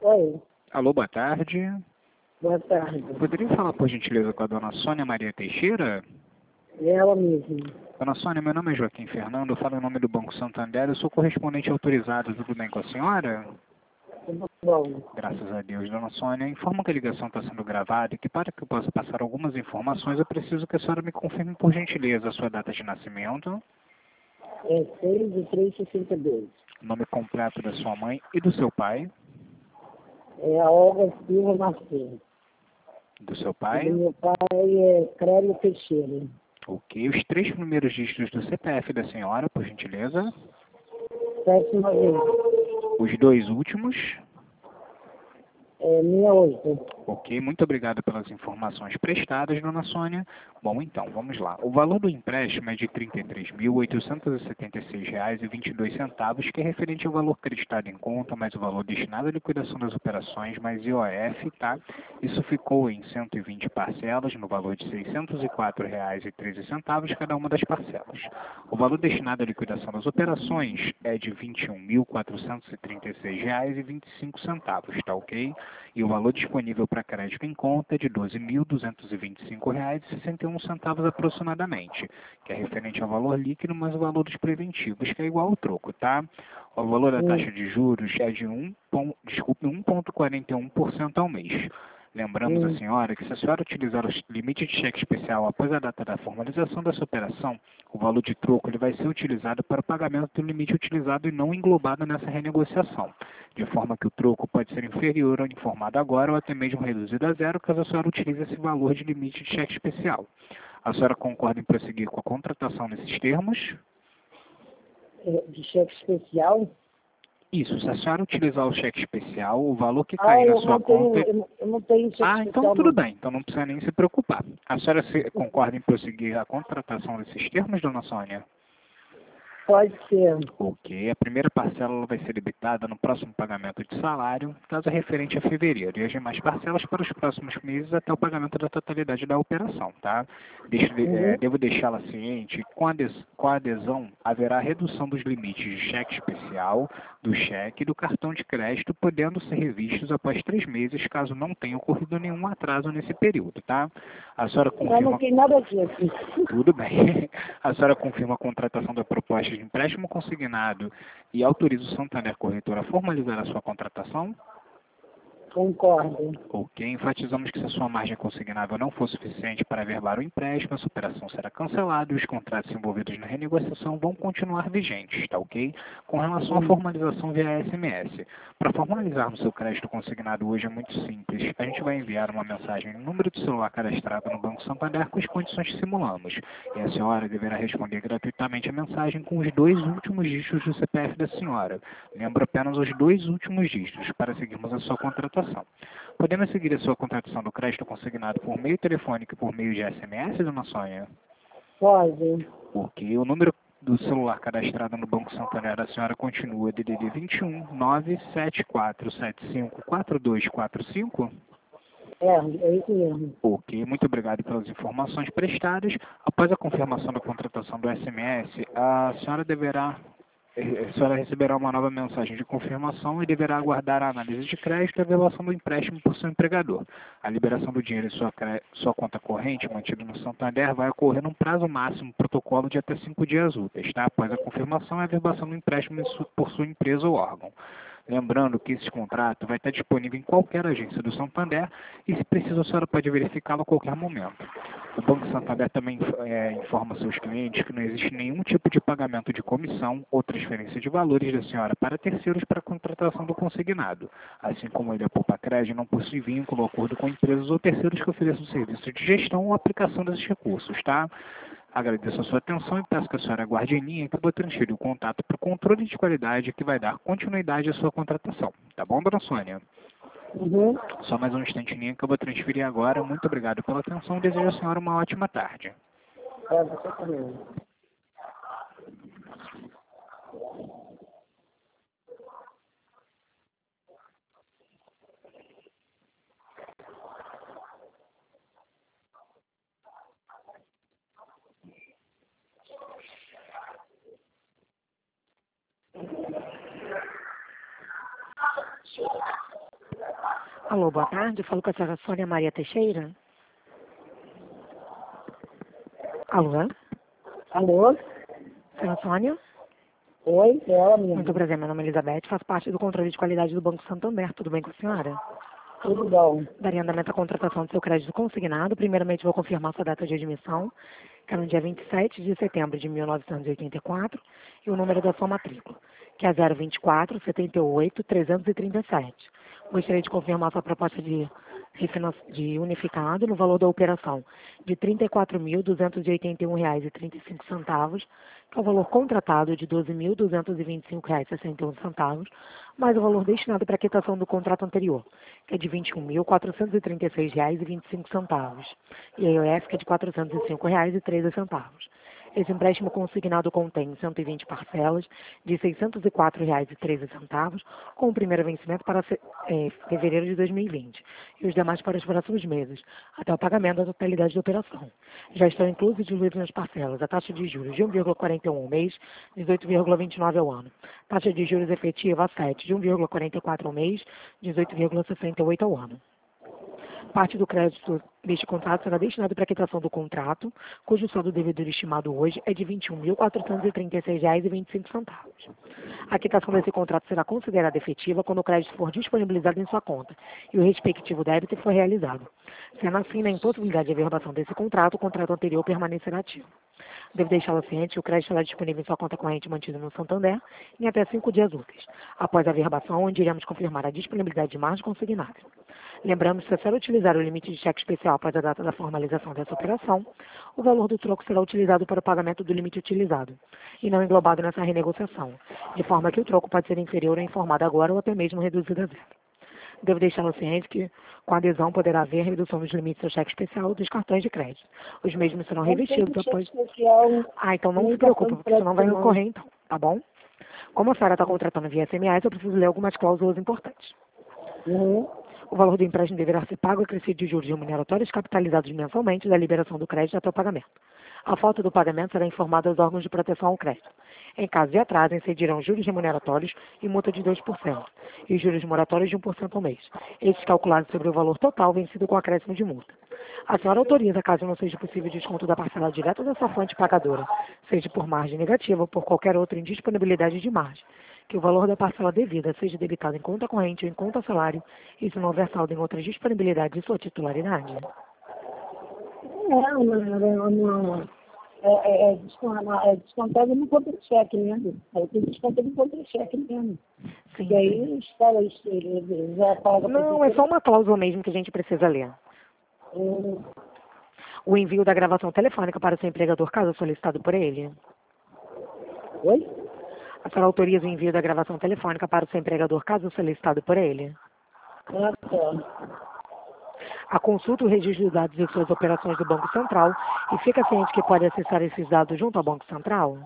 Oi, Alô, boa tarde. boa tarde. Poderia falar, por gentileza, com a dona Sônia Maria Teixeira? É ela mesma. Dona Sônia, meu nome é Joaquim Fernando, eu falo em nome do Banco Santander, eu sou correspondente autorizado, tudo bem com a senhora? Tudo bom? Graças a Deus, dona Sônia. Informo que a ligação está sendo gravada e que para que eu possa passar algumas informações, eu preciso que a senhora me confirme, por gentileza, a sua data de nascimento, É 6 de 3,62. nome completo da sua mãe e do seu pai. É a Olga Silva Martins. Do seu E pai. do meu pai é Crélio Teixeira. Ok. Os 3 primeiros dígitos do CPF da senhora, por gentileza. 790. Os 2 últimos. É 68. Ok, muito obrigado pelas informações prestadas, dona Sônia. Bom, então, vamos lá. O valor do empréstimo é de R$ 33.876,22, que é referente ao valor creditado em conta, mais o valor destinado à liquidação das operações, mais IOF, tá? Isso ficou em 120 parcelas, no valor de R$ 604,13, cada uma das parcelas. O valor destinado à liquidação das operações é de R$ 21.436,25, tá ok? E o valor disponível para crédito em conta é de R$ 12.225,61 aproximadamente, que é referente ao valor líquido mais o valor dos preventivos, que é igual ao troco, tá? O valor da taxa de juros é de 1,41% ao mês. Lembramos a senhora que se a senhora utilizar o limite de cheque especial após a data da formalização dessa operação, o valor de troco ele vai ser utilizado para o pagamento do limite utilizado e não englobado nessa renegociação, de forma que o troco pode ser inferior ao informado agora ou até mesmo reduzido a zero caso a senhora utilize esse valor de limite de cheque especial. A senhora concorda em prosseguir com a contratação nesses termos? De cheque especial? Isso, se a senhora utilizar o cheque especial, o valor que cair na sua conta... Eu não tenho cheque especial. Então tudo bem, então não precisa nem se preocupar. A senhora concorda em prosseguir a contratação desses termos, dona Sônia? Pode ser. Ok, a primeira parcela ela vai ser debitada no próximo pagamento de salário, caso referente a fevereiro, e as demais parcelas para os próximos meses até o pagamento da totalidade da operação, tá? Devo deixá-la ciente que com a adesão haverá redução dos limites de cheque especial, do cheque e do cartão de crédito, podendo ser revistos após 3 meses, caso não tenha ocorrido nenhum atraso nesse período, tá? A senhora confirma... Não tem nada disso. Tudo bem. A senhora confirma a contratação da proposta de empréstimo consignado e autoriza o Santander Corretora a formalizar a sua contratação? Concordo. Ok, enfatizamos que se a sua margem consignável não for suficiente para averbar o empréstimo, essa operação será cancelada e os contratos envolvidos na renegociação vão continuar vigentes, tá ok? Com relação à formalização via SMS, para formalizarmos seu crédito consignado hoje é muito simples. A gente vai enviar uma mensagem no número de celular cadastrado no Banco Santander com as condições que simulamos. E a senhora deverá responder gratuitamente a mensagem com os 2 últimos dígitos do CPF da senhora. Lembro apenas os 2 últimos dígitos para seguirmos a sua contratação. Podemos seguir a sua contratação do crédito consignado por meio telefônico e por meio de SMS, dona Sônia? Pode. Ok. O número do celular cadastrado no Banco Santander da senhora continua DDD 21 97475 4245? É isso mesmo. Ok, muito obrigado pelas informações prestadas. Após a confirmação da contratação do SMS, a senhora receberá uma nova mensagem de confirmação e deverá aguardar a análise de crédito e a versão do empréstimo por seu empregador. A liberação do dinheiro em sua conta corrente, mantida no Santander, vai ocorrer num prazo máximo protocolo de até 5 dias úteis, tá? Após a confirmação e a verbação do empréstimo por sua empresa ou órgão. Lembrando que esse contrato vai estar disponível em qualquer agência do Santander e, se precisa, a senhora pode verificá-lo a qualquer momento. O Banco Santander também informa seus clientes que não existe nenhum tipo de pagamento de comissão ou transferência de valores da senhora para terceiros para a contratação do consignado, assim como ele, a Poupa Crédito, não possui vínculo ou acordo com empresas ou terceiros que ofereçam serviço de gestão ou aplicação desses recursos, tá? Agradeço a sua atenção e peço que a senhora aguarde em linha que eu vou transferir o contato para o controle de qualidade que vai dar continuidade à sua contratação. Tá bom, dona Sônia? Só mais um instante em linha que eu vou transferir agora. Muito obrigado pela atenção e desejo à senhora uma ótima tarde. Você também. Alô, boa tarde. Eu falo com a senhora Sônia Maria Teixeira. Alô? Alô? Senhora Sônia? Oi, é ela mesmo. Muito prazer, meu nome é Elizabeth, faço parte do controle de qualidade do Banco Santander. Tudo bem com a senhora? Tudo bom. Daria andamento à contratação do seu crédito consignado. Primeiramente, vou confirmar sua data de admissão, que é no dia 27 de setembro de 1984, e o número da sua matrícula, que é 024 78 337. Gostaria de confirmar sua proposta de unificado no valor da operação de R$ 34.281,35, que é o valor contratado de R$ 12.225,61, mais o valor destinado para a quitação do contrato anterior, que é de R$ 21.436,25, e a IOF, que é de R$ 405,13. Esse empréstimo consignado contém 120 parcelas de R$ 604,13, com o primeiro vencimento para fevereiro de 2020 e os demais para os próximos meses, até o pagamento da totalidade da operação. Já estão inclusos e diluídos nas parcelas a taxa de juros de 1,41 ao mês, 18,29 ao ano. Taxa de juros efetiva a 7, de 1,44 ao mês, 18,68 ao ano. Parte do crédito deste contrato será destinado para a quitação do contrato, cujo saldo devedor estimado hoje é de R$ 21.436,25. A quitação desse contrato será considerada efetiva quando o crédito for disponibilizado em sua conta e o respectivo débito for realizado. Sendo assim, na impossibilidade de averbação desse contrato, o contrato anterior permanecerá ativo. Devo deixá-la ciente que o crédito estará disponível em sua conta corrente mantida no Santander em até 5 dias úteis, após a averbação, onde iremos confirmar a disponibilidade de margem consignada. Lembramos que, se a senhora utilizar o limite de cheque especial após a data da formalização dessa operação, o valor do troco será utilizado para o pagamento do limite utilizado, e não englobado nessa renegociação, de forma que o troco pode ser inferior ou informado agora ou até mesmo reduzido a zero. Devo deixá-la ciente que, com a adesão, poderá haver redução dos limites do cheque especial dos cartões de crédito. Os mesmos serão revestidos após... então não se preocupe, porque senão vai ocorrer então, tá bom? Como a senhora está contratando via SMS, eu preciso ler algumas cláusulas importantes. O valor do empréstimo deverá ser pago e acrescido de juros remuneratórios capitalizados mensalmente da liberação do crédito até o pagamento. A falta do pagamento será informada aos órgãos de proteção ao crédito. Em caso de atraso, incidirão juros remuneratórios e multa de 2%, e juros moratórios de 1% ao mês, estes calculados sobre o valor total vencido com acréscimo de multa. A senhora autoriza, caso não seja possível desconto da parcela direta da sua fonte pagadora, seja por margem negativa ou por qualquer outra indisponibilidade de margem, que o valor da parcela devida seja debitado em conta corrente ou em conta salário, e se não houver saldo em outras disponibilidades de sua titularidade? Descontado no contra-cheque mesmo. Aí tem descontado no contra-cheque mesmo. Sim. E aí os caras já pagam... Não, é só uma cláusula mesmo que a gente precisa ler. O envio da gravação telefônica para o seu empregador, caso solicitado por ele. Oi? A senhora autoriza o envio da gravação telefônica para o seu empregador, caso solicitado por ele. A consulta o registro de dados de suas operações do Banco Central e fica ciente que pode acessar esses dados junto ao Banco Central.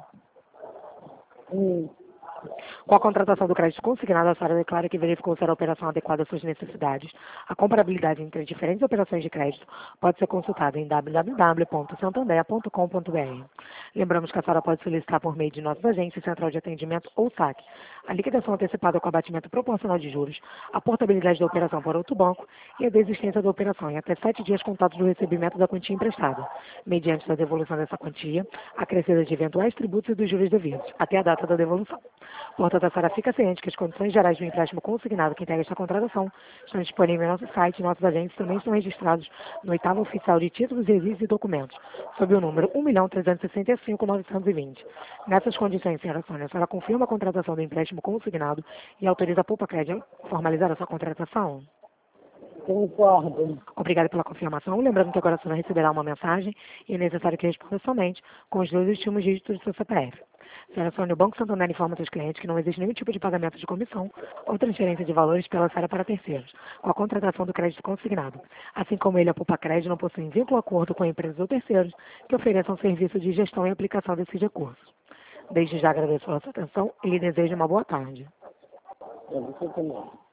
Com a contratação do crédito consignado, a senhora declara que verificou ser a operação adequada às suas necessidades. A comparabilidade entre diferentes operações de crédito pode ser consultada em www.santander.com.br. Lembramos que a senhora pode solicitar por meio de nossas agências, central de atendimento ou saque, a liquidação antecipada com abatimento proporcional de juros, a portabilidade da operação para outro banco e a desistência da operação em até 7 dias contados do recebimento da quantia emprestada, mediante a devolução dessa quantia, acrescida de eventuais tributos e dos juros devidos, até a data da devolução. Portanto, a senhora fica ciente que as condições gerais do empréstimo consignado que integra esta contratação estão disponíveis em nosso site e nossos agentes também estão registrados no 8º Oficial de Títulos, Exílios e Documentos, sob o número 1.365.920. Nessas condições, senhora Sônia, a senhora confirma a contratação do empréstimo consignado e autoriza a Poupa Crédito a formalizar a sua contratação? Concordo. Obrigada pela confirmação. Lembrando que agora a senhora receberá uma mensagem e é necessário que responda somente com os 2 últimos dígitos do seu CPF. Senhora Sônia, o Banco Santander informa seus clientes que não existe nenhum tipo de pagamento de comissão ou transferência de valores pela senhora para terceiros, com a contratação do crédito consignado. Assim como ele, a Poupa Crédito não possui vínculo ou acordo com empresas ou terceiros que ofereçam serviço de gestão e aplicação desses recursos. Desde já agradeço a sua atenção e lhe desejo uma boa tarde. Você também.